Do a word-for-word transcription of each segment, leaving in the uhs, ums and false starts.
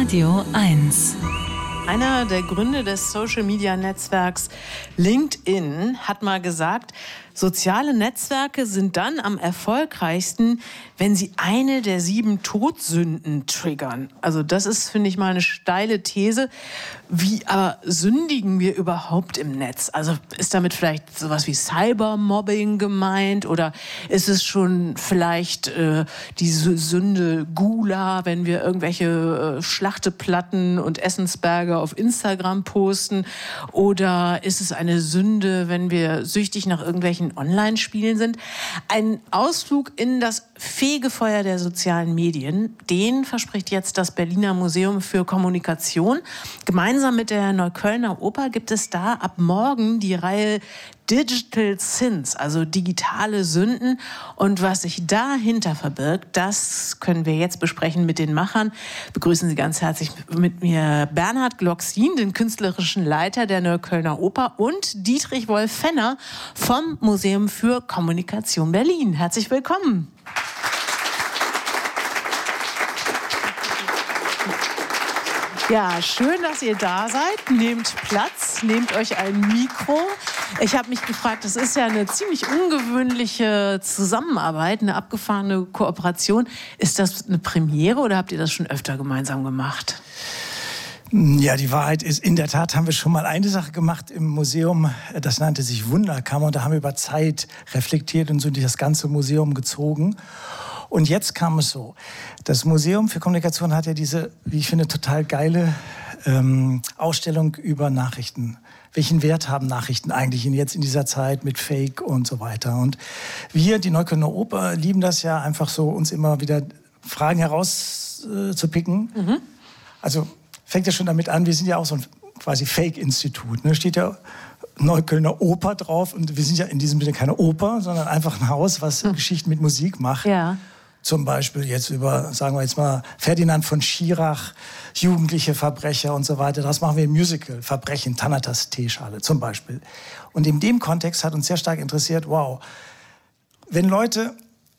Radio eins. Einer der Gründer des Social-Media-Netzwerks LinkedIn hat mal gesagt, soziale Netzwerke sind dann am erfolgreichsten, wenn sie eine der sieben Todsünden triggern. Also das ist, finde ich, mal eine steile These. Wie aber sündigen wir überhaupt im Netz? Also ist damit vielleicht sowas wie Cybermobbing gemeint? Oder ist es schon vielleicht äh, diese Sünde Gula, wenn wir irgendwelche äh, Schlachteplatten und Essensberge auf Instagram posten? Oder ist es eine Sünde, wenn wir süchtig nach irgendwelchen Online-Spielen sind? Ein Ausflug in das Fegefeuer der sozialen Medien, den verspricht jetzt das Berliner Museum für Kommunikation. Gemeinsam mit der Neuköllner Oper gibt es da ab morgen die Reihe Digital Sins, also digitale Sünden. Und was sich dahinter verbirgt, das können wir jetzt besprechen mit den Machern. Begrüßen Sie ganz herzlich mit mir Bernhard Glocksin, den künstlerischen Leiter der Neuköllner Oper, und Dietrich Wolf-Fenner vom Museum für Kommunikation Berlin. Herzlich willkommen. Ja, schön, dass ihr da seid. Nehmt Platz, nehmt euch ein Mikro. Ich habe mich gefragt, das ist ja eine ziemlich ungewöhnliche Zusammenarbeit, eine abgefahrene Kooperation. Ist das eine Premiere oder habt ihr das schon öfter gemeinsam gemacht? Ja, die Wahrheit ist, in der Tat haben wir schon mal eine Sache gemacht im Museum, das nannte sich Wunderkammer, und da haben wir über Zeit reflektiert und so durch das ganze Museum gezogen. Und jetzt kam es so, das Museum für Kommunikation hat ja diese, wie ich finde, total geile ähm, Ausstellung über Nachrichten. Welchen Wert haben Nachrichten eigentlich in, jetzt in dieser Zeit mit Fake und so weiter? Und wir, die Neuköllner Oper, lieben das ja einfach so, uns immer wieder Fragen herauszupicken. Äh, mhm. Also fängt ja schon damit an, wir sind ja auch so ein quasi Fake-Institut. Ne? Steht ja Neuköllner Oper drauf, und wir sind ja in diesem Sinne keine Oper, sondern einfach ein Haus, was mhm. Geschichten mit Musik macht. Ja. Zum Beispiel jetzt über, sagen wir jetzt mal, Ferdinand von Schirach, jugendliche Verbrecher und so weiter. Das machen wir im Musical, Verbrechen, Thanatas Teeschale zum Beispiel. Und in dem Kontext hat uns sehr stark interessiert, wow, wenn Leute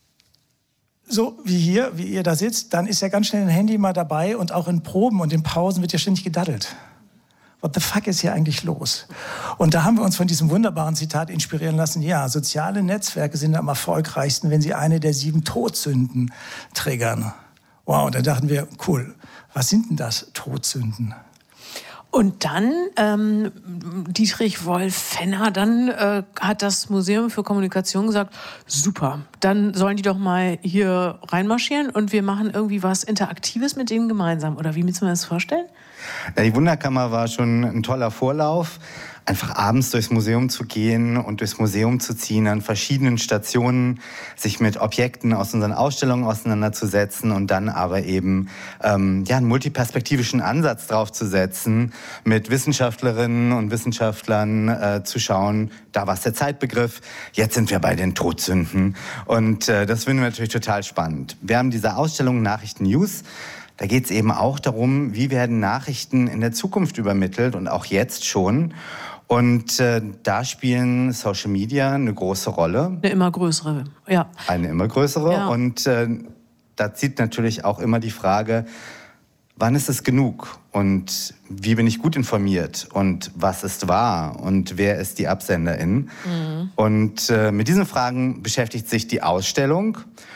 so wie hier, wie ihr da sitzt, dann ist ja ganz schnell ein Handy mal dabei, und auch in Proben und in Pausen wird ja ständig gedaddelt. What the fuck ist hier eigentlich los? Und da haben wir uns von diesem wunderbaren Zitat inspirieren lassen. Ja, soziale Netzwerke sind am erfolgreichsten, wenn sie eine der sieben Todsünden triggern. Wow, da dachten wir, cool, was sind denn das, Todsünden? Und dann, ähm, Dietrich Wolf-Fenner, dann äh, hat das Museum für Kommunikation gesagt, super, dann sollen die doch mal hier reinmarschieren und wir machen irgendwie was Interaktives mit denen gemeinsam. Oder wie müssen wir das vorstellen? Ja, die Wunderkammer war schon ein toller Vorlauf. Einfach abends durchs Museum zu gehen und durchs Museum zu ziehen, an verschiedenen Stationen sich mit Objekten aus unseren Ausstellungen auseinanderzusetzen und dann aber eben ähm, ja, einen multiperspektivischen Ansatz drauf zu setzen, mit Wissenschaftlerinnen und Wissenschaftlern äh, zu schauen, da war es der Zeitbegriff, jetzt sind wir bei den Todsünden. Und äh, das finden wir natürlich total spannend. Wir haben diese Ausstellung Nachrichten News. Da geht es eben auch darum, wie werden Nachrichten in der Zukunft übermittelt und auch jetzt schon. Und äh, da spielen Social Media eine große Rolle. Eine immer größere, ja. Eine immer größere. Ja. Und äh, da zieht natürlich auch immer die Frage, wann ist es genug? Und wie bin ich gut informiert? Und was ist wahr? Und wer ist die Absenderin? Mhm. Und äh, mit diesen Fragen beschäftigt sich die Ausstellung.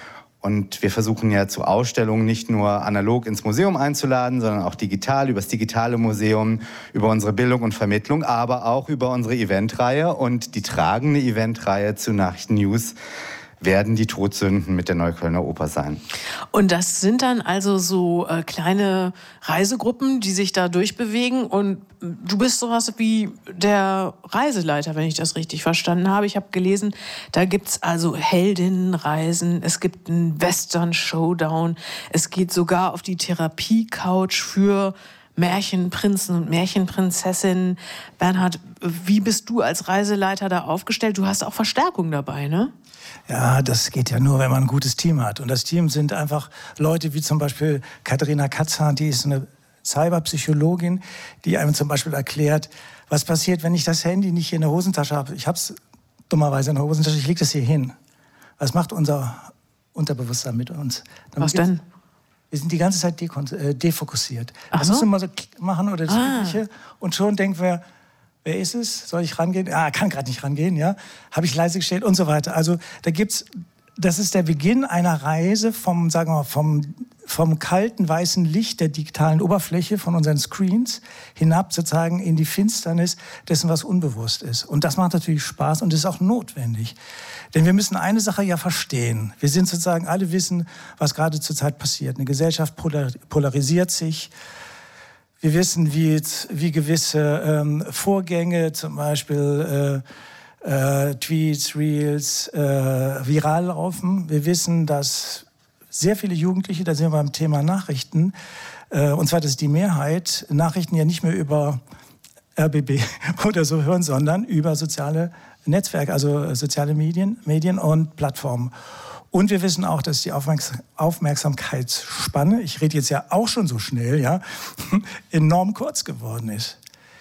Und wir versuchen ja zu Ausstellungen nicht nur analog ins Museum einzuladen, sondern auch digital, über das digitale Museum, über unsere Bildung und Vermittlung, aber auch über unsere Eventreihe. Und die tragende Eventreihe zu Nachrichten News werden die Todsünden mit der Neuköllner Oper sein. Und das sind dann also so äh, kleine Reisegruppen, die sich da durchbewegen. Und du bist sowas wie der Reiseleiter, wenn ich das richtig verstanden habe. Ich habe gelesen, da gibt's also Heldinnenreisen, es gibt einen Western-Showdown, es geht sogar auf die Therapie-Couch für Märchenprinzen und Märchenprinzessinnen. Bernhard, wie bist du als Reiseleiter da aufgestellt? Du hast auch Verstärkung dabei, ne? Ja, das geht ja nur, wenn man ein gutes Team hat. Und das Team sind einfach Leute wie zum Beispiel Katharina Katzhahn, die ist eine Cyberpsychologin, die einem zum Beispiel erklärt, was passiert, wenn ich das Handy nicht hier in der Hosentasche habe. Ich habe es dummerweise in der Hosentasche, ich lege das hier hin. Was macht unser Unterbewusstsein mit uns? Dann was denn? Wir sind die ganze Zeit dekon- äh, defokussiert. Ach Das so? müssen wir mal so machen oder das Ah. Übliche. Und schon denken wir, wer ist es? Soll ich rangehen? Ah, kann gerade nicht rangehen, ja. Habe ich leise gestellt und so weiter. Also da gibt's, das ist der Beginn einer Reise vom, sagen wir mal, vom, vom kalten weißen Licht der digitalen Oberfläche von unseren Screens hinab sozusagen in die Finsternis dessen, was unbewusst ist. Und das macht natürlich Spaß und ist auch notwendig. Denn wir müssen eine Sache ja verstehen. Wir sind sozusagen, alle wissen, was gerade zurzeit passiert. Eine Gesellschaft polar, polarisiert sich. Wir wissen, wie, wie gewisse ähm, Vorgänge, zum Beispiel äh, äh, Tweets, Reels, äh, viral laufen. Wir wissen, dass sehr viele Jugendliche, da sind wir beim Thema Nachrichten, äh, und zwar das ist die Mehrheit, Nachrichten ja nicht mehr über R B B oder so hören, sondern über soziale Netzwerke, also soziale Medien, Medien und Plattformen. Und wir wissen auch, dass die Aufmerks- Aufmerksamkeitsspanne, ich rede jetzt ja auch schon so schnell, ja, enorm kurz geworden ist.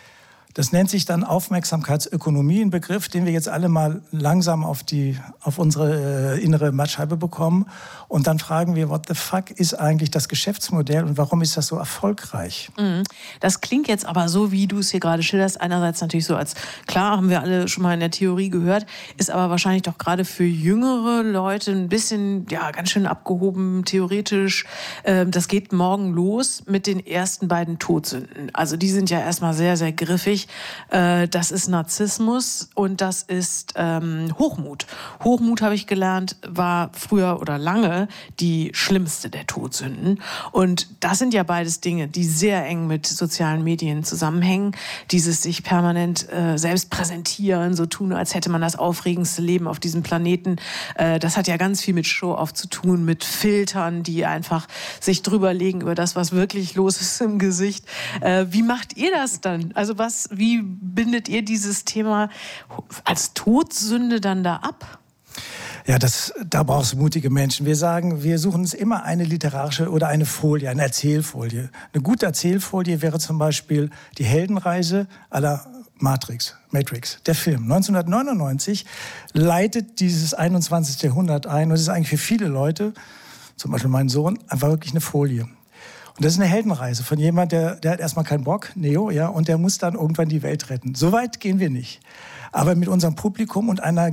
Das nennt sich dann Aufmerksamkeitsökonomie, ein Begriff, den wir jetzt alle mal langsam auf, die, auf unsere äh, innere Mattscheibe bekommen. Und dann fragen wir, what the fuck ist eigentlich das Geschäftsmodell und warum ist das so erfolgreich? Das klingt jetzt aber so, wie du es hier gerade schilderst, einerseits natürlich so als, klar, haben wir alle schon mal in der Theorie gehört, ist aber wahrscheinlich doch gerade für jüngere Leute ein bisschen, ja, ganz schön abgehoben, theoretisch. Ähm, das geht morgen los mit den ersten beiden Todsünden. Also die sind ja erstmal sehr, sehr griffig. Äh, das ist Narzissmus und das ist ähm, Hochmut. Hochmut, habe ich gelernt, war früher oder lange die schlimmste der Todsünden. Und das sind ja beides Dinge, die sehr eng mit sozialen Medien zusammenhängen. Dieses sich permanent äh, selbst präsentieren, so tun, als hätte man das aufregendste Leben auf diesem Planeten. Äh, das hat ja ganz viel mit Show-off zu tun, mit Filtern, die einfach sich drüber legen über das, was wirklich los ist im Gesicht. Äh, wie macht ihr das dann? Also was, wie bindet ihr dieses Thema als Todsünde dann da ab? Ja, das, da brauchst du mutige Menschen. Wir sagen, wir suchen uns immer eine literarische oder eine Folie, eine Erzählfolie. Eine gute Erzählfolie wäre zum Beispiel die Heldenreise à la Matrix, Matrix, der Film. neunzehnhundertneunundneunzig leitet dieses einundzwanzigste Jahrhundert ein und es ist eigentlich für viele Leute, zum Beispiel mein Sohn, einfach wirklich eine Folie. Und das ist eine Heldenreise von jemand, der, der hat erstmal keinen Bock, Neo, ja, und der muss dann irgendwann die Welt retten. So weit gehen wir nicht. Aber mit unserem Publikum und einer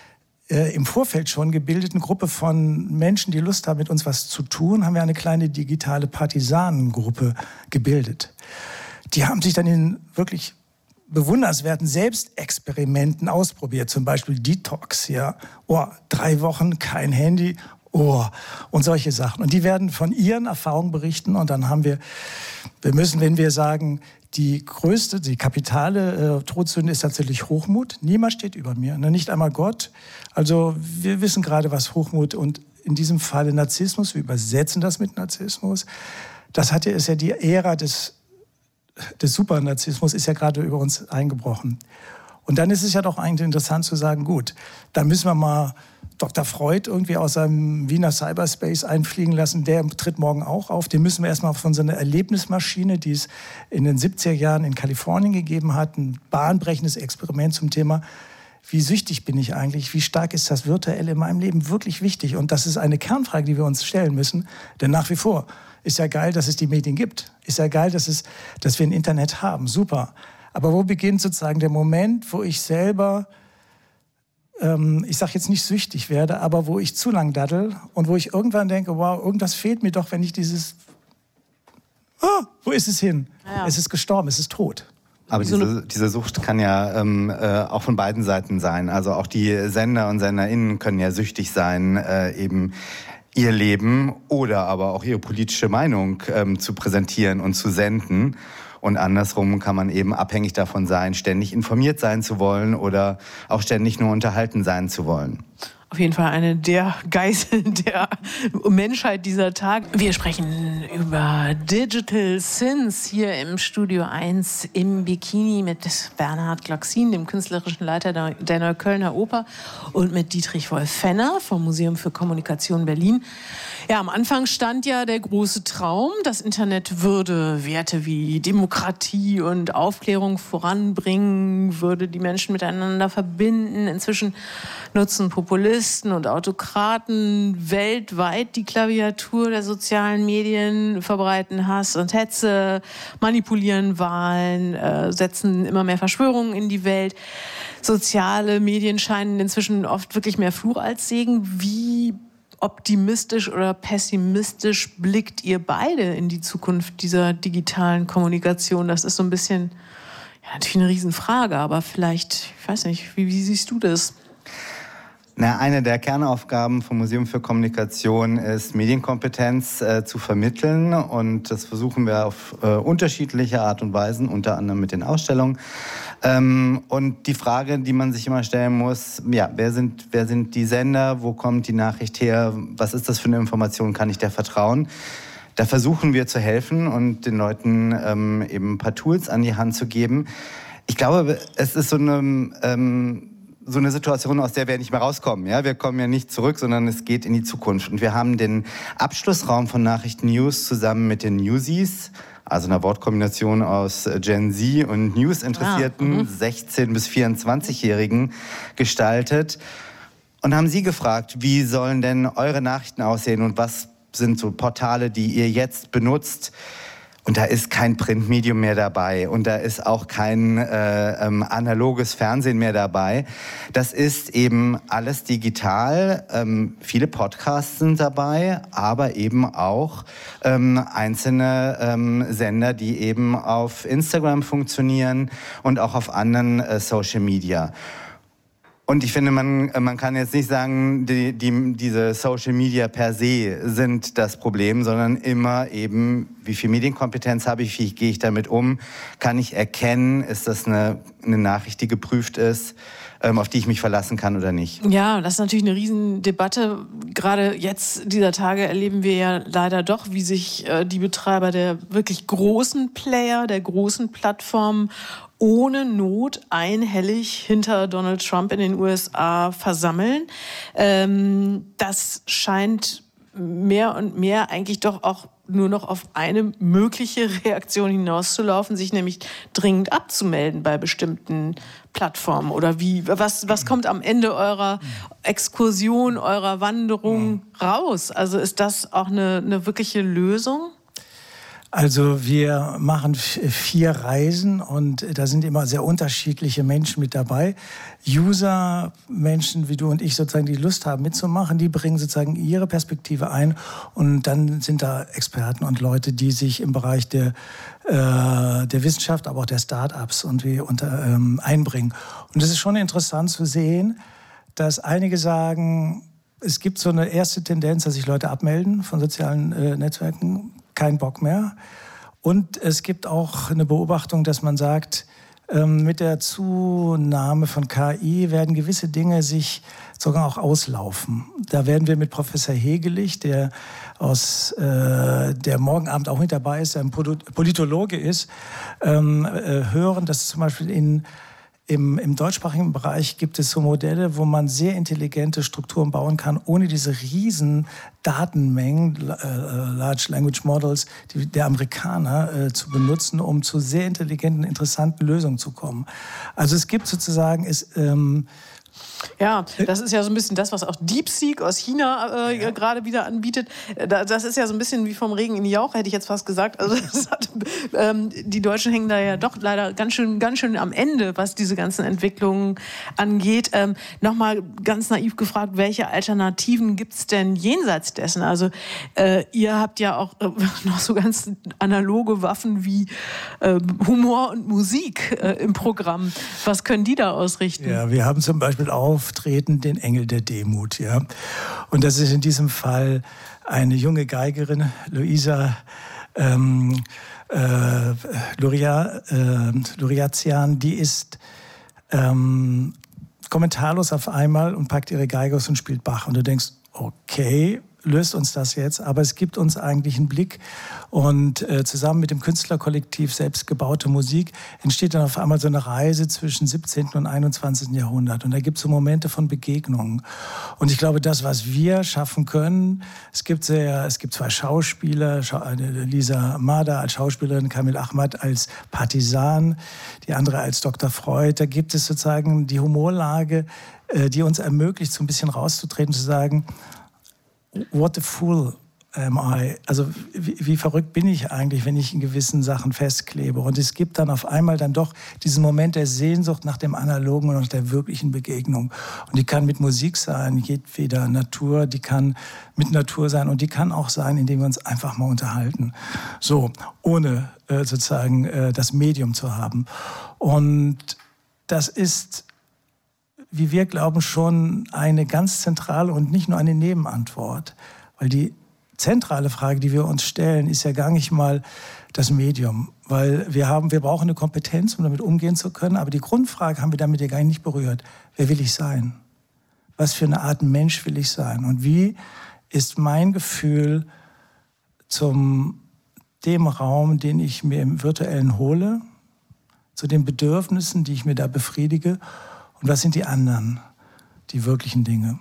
äh, im Vorfeld schon gebildeten Gruppe von Menschen, die Lust haben, mit uns was zu tun, haben wir eine kleine digitale Partisanengruppe gebildet. Die haben sich dann in wirklich bewundernswerten Selbstexperimenten ausprobiert, zum Beispiel Detox, ja, oh, drei Wochen kein Handy, oh, und solche Sachen. Und die werden von ihren Erfahrungen berichten und dann haben wir, wir müssen, wenn wir sagen, die größte, die kapitale äh, Todsünde ist tatsächlich Hochmut. Niemand steht über mir, ne? Nicht einmal Gott. Also wir wissen gerade, was Hochmut und in diesem Falle Narzissmus, wir übersetzen das mit Narzissmus, das hat ja, ist ja die Ära des, des Supernarzissmus, ist ja gerade über uns eingebrochen. Und dann ist es ja doch eigentlich interessant zu sagen, gut, dann müssen wir mal Doktor Freud irgendwie aus seinem Wiener Cyberspace einfliegen lassen. Der tritt morgen auch auf. Den müssen wir erstmal von so einer Erlebnismaschine, die es in den siebziger Jahren in Kalifornien gegeben hat, ein bahnbrechendes Experiment zum Thema, wie süchtig bin ich eigentlich, wie stark ist das Virtuelle in meinem Leben wirklich wichtig? Und das ist eine Kernfrage, die wir uns stellen müssen. Denn nach wie vor ist ja geil, dass es die Medien gibt. Ist ja geil, dass, es, dass wir ein Internet haben. Super. Aber wo beginnt sozusagen der Moment, wo ich selber, ähm, ich sage jetzt nicht süchtig werde, aber wo ich zu lang daddel und wo ich irgendwann denke, wow, irgendwas fehlt mir doch, wenn ich dieses, ah, wo ist es hin? Ja. Es ist gestorben, es ist tot. Aber diese, diese Sucht kann ja ähm, äh, auch von beiden Seiten sein. Also auch die Sender und SenderInnen können ja süchtig sein, äh, eben ihr Leben oder aber auch ihre politische Meinung ähm, zu präsentieren und zu senden. Und andersrum kann man eben abhängig davon sein, ständig informiert sein zu wollen oder auch ständig nur unterhalten sein zu wollen. Auf jeden Fall eine der Geißeln der Menschheit dieser Tag. Wir sprechen über Digital Sins hier im Studio eins im Bikini mit Bernhard Gloxin, dem künstlerischen Leiter der Neuköllner Oper, und mit Dietrich Wolf-Fenner vom Museum für Kommunikation Berlin. Ja, am Anfang stand ja der große Traum, das Internet würde Werte wie Demokratie und Aufklärung voranbringen, würde die Menschen miteinander verbinden. Inzwischen nutzen Populisten und Autokraten weltweit die Klaviatur der sozialen Medien, verbreiten Hass und Hetze, manipulieren Wahlen, äh, setzen immer mehr Verschwörungen in die Welt. Soziale Medien scheinen inzwischen oft wirklich mehr Fluch als Segen. Wie optimistisch oder pessimistisch blickt ihr beide in die Zukunft dieser digitalen Kommunikation? Das ist so ein bisschen, ja, natürlich eine Riesenfrage, aber vielleicht, ich weiß nicht, wie, wie siehst du das? Na, eine der Kernaufgaben vom Museum für Kommunikation ist, Medienkompetenz äh, zu vermitteln. Und das versuchen wir auf äh, unterschiedliche Art und Weisen, unter anderem mit den Ausstellungen. Ähm, und die Frage, die man sich immer stellen muss, ja, wer sind, wer sind die Sender, wo kommt die Nachricht her, was ist das für eine Information, kann ich der vertrauen? Da versuchen wir zu helfen und den Leuten ähm, eben ein paar Tools an die Hand zu geben. Ich glaube, es ist so eine... Ähm, so eine Situation, aus der wir nicht mehr rauskommen. Ja? Wir kommen ja nicht zurück, sondern es geht in die Zukunft. Und wir haben den Abschlussraum von Nachrichten News zusammen mit den Newsies, also einer Wortkombination aus Gen Z und News-Interessierten, ah, sechzehn- bis vierundzwanzigjährigen gestaltet. Und haben sie gefragt, wie sollen denn eure Nachrichten aussehen und was sind so Portale, die ihr jetzt benutzt? Und da ist kein Printmedium mehr dabei und da ist auch kein äh, ähm, analoges Fernsehen mehr dabei. Das ist eben alles digital. Ähm, viele Podcasts sind dabei, aber eben auch ähm, einzelne ähm, Sender, die eben auf Instagram funktionieren und auch auf anderen äh, Social Media. Und ich finde, man, man kann jetzt nicht sagen, die, die, diese Social Media per se sind das Problem, sondern immer eben, wie viel Medienkompetenz habe ich, wie gehe ich damit um, kann ich erkennen, ist das eine, eine Nachricht, die geprüft ist, ähm, auf die ich mich verlassen kann oder nicht. Ja, das ist natürlich eine Riesendebatte. Gerade jetzt dieser Tage erleben wir ja leider doch, wie sich äh, die Betreiber der wirklich großen Player, der großen Plattformen ohne Not einhellig hinter Donald Trump in den U S A versammeln. Ähm, das scheint mehr und mehr eigentlich doch auch nur noch auf eine mögliche Reaktion hinauszulaufen, sich nämlich dringend abzumelden bei bestimmten Plattformen. Oder wie? Was, was kommt am Ende eurer Exkursion, eurer Wanderung raus? Also ist das auch eine, eine wirkliche Lösung? Also wir machen vier Reisen und da sind immer sehr unterschiedliche Menschen mit dabei. User, Menschen wie du und ich sozusagen, die Lust haben mitzumachen, die bringen sozusagen ihre Perspektive ein und dann sind da Experten und Leute, die sich im Bereich der, äh, der Wissenschaft, aber auch der Start-ups und wie unter, ähm, einbringen. Und es ist schon interessant zu sehen, dass einige sagen, es gibt so eine erste Tendenz, dass sich Leute abmelden von sozialen äh, Netzwerken, kein Bock mehr. Und es gibt auch eine Beobachtung, dass man sagt, ähm, mit der Zunahme von K I werden gewisse Dinge sich sogar auch auslaufen. Da werden wir mit Professor Hegelich, der aus äh, der morgen Abend auch mit dabei ist, der ein Politologe ist, ähm, äh, hören, dass zum Beispiel in Im, Im deutschsprachigen Bereich gibt es so Modelle, wo man sehr intelligente Strukturen bauen kann, ohne diese riesen Datenmengen, äh, Large Language Models, die, der Amerikaner äh, zu benutzen, um zu sehr intelligenten, interessanten Lösungen zu kommen. Also es gibt sozusagen, es, ähm, ja, das ist ja so ein bisschen das, was auch DeepSeek aus China äh, ja. gerade wieder anbietet. Das ist ja so ein bisschen wie vom Regen in die Jauche, hätte ich jetzt fast gesagt. Also das hat, ähm, die Deutschen hängen da ja doch leider ganz schön, ganz schön am Ende, was diese ganzen Entwicklungen angeht. Ähm, Nochmal ganz naiv gefragt, welche Alternativen gibt es denn jenseits dessen? Also äh, ihr habt ja auch äh, noch so ganz analoge Waffen wie äh, Humor und Musik äh, im Programm. Was können die da ausrichten? Ja, wir haben zum Beispiel Auftreten den Engel der Demut, ja. Und das ist in diesem Fall eine junge Geigerin, Luisa ähm, äh, Luria, äh, Luriatian, die ist ähm, kommentarlos auf einmal und packt ihre Geige aus und spielt Bach. Und du denkst, okay, löst uns das jetzt, aber es gibt uns eigentlich einen Blick und äh, zusammen mit dem Künstlerkollektiv Selbstgebaute Musik entsteht dann auf einmal so eine Reise zwischen siebzehnten und einundzwanzigsten Jahrhundert und da gibt es so Momente von Begegnungen und ich glaube, das, was wir schaffen können, es gibt sehr, es gibt zwei Schauspieler, Lisa Marder als Schauspielerin, Kamil Ahmad als Partisan, die andere als Doktor Freud, da gibt es sozusagen die Humorlage, äh, die uns ermöglicht, so ein bisschen rauszutreten, zu sagen, what a fool am I? Also wie, wie verrückt bin ich eigentlich, wenn ich in gewissen Sachen festklebe? Und es gibt dann auf einmal dann doch diesen Moment der Sehnsucht nach dem Analogen und nach der wirklichen Begegnung. Und die kann mit Musik sein, jedweder Natur, die kann mit Natur sein und die kann auch sein, indem wir uns einfach mal unterhalten. So, ohne äh, sozusagen äh, das Medium zu haben. Und das ist, wie wir glauben, schon eine ganz zentrale und nicht nur eine Nebenantwort. Weil die zentrale Frage, die wir uns stellen, ist ja gar nicht mal das Medium. Weil wir haben, wir brauchen eine Kompetenz, um damit umgehen zu können. Aber die Grundfrage haben wir damit ja gar nicht berührt. Wer will ich sein? Was für eine Art Mensch will ich sein? Und wie ist mein Gefühl zum dem Raum, den ich mir im Virtuellen hole, zu den Bedürfnissen, die ich mir da befriedige? Und was sind die anderen, die wirklichen Dinge?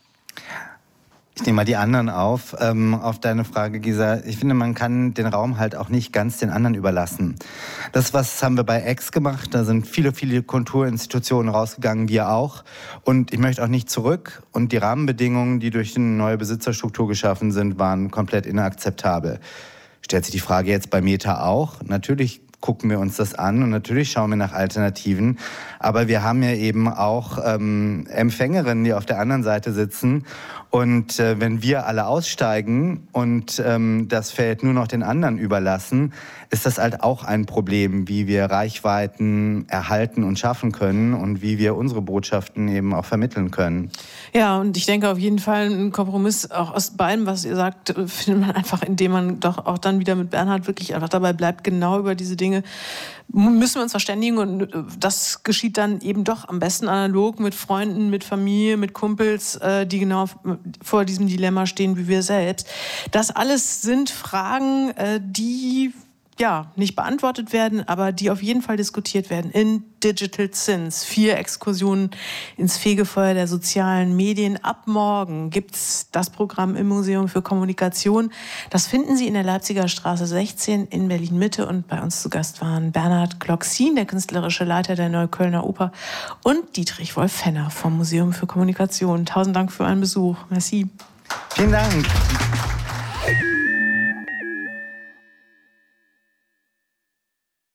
Ich nehme mal die anderen auf, ähm, auf deine Frage, Gisa. Ich finde, man kann den Raum halt auch nicht ganz den anderen überlassen. Das, was haben wir bei X gemacht, da sind viele, viele Kulturinstitutionen rausgegangen, wir auch. Und ich möchte auch nicht zurück. Und die Rahmenbedingungen, die durch eine neue Besitzerstruktur geschaffen sind, waren komplett inakzeptabel. Stellt sich die Frage jetzt bei Meta auch? Natürlich gucken wir uns das an und natürlich schauen wir nach Alternativen. Aber wir haben ja eben auch ähm, Empfängerinnen, die auf der anderen Seite sitzen. Und äh, wenn wir alle aussteigen und ähm, das Feld nur noch den anderen überlassen, ist das halt auch ein Problem, wie wir Reichweiten erhalten und schaffen können und wie wir unsere Botschaften eben auch vermitteln können. Ja, und ich denke auf jeden Fall ein Kompromiss auch aus beidem, was ihr sagt, findet man einfach, indem man doch auch dann wieder mit Bernhard wirklich einfach dabei bleibt, genau über diese Dinge müssen wir uns verständigen und das geschieht dann eben doch am besten analog mit Freunden, mit Familie, mit Kumpels, die genau vor diesem Dilemma stehen wie wir selbst. Das alles sind Fragen, die ja nicht beantwortet werden, aber die auf jeden Fall diskutiert werden in Digital Sins. Vier Exkursionen ins Fegefeuer der sozialen Medien. Ab morgen gibt's das Programm im Museum für Kommunikation. Das finden Sie in der Leipziger Straße sechzehn in Berlin-Mitte. Und bei uns zu Gast waren Bernhard Gloxin, der künstlerische Leiter der Neuköllner Oper, und Dietrich Wolf-Fenner vom Museum für Kommunikation. Tausend Dank für euren Besuch. Merci. Vielen Dank.